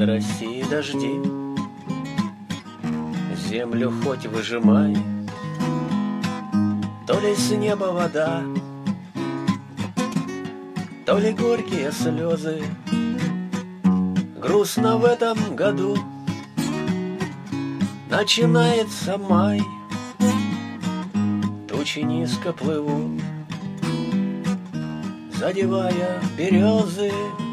над Россией дожди, землю хоть выжимай, то ли с неба вода, то ли горькие слезы. Грустно в этом году, начинается май, тучи низко плывут, задевая березы.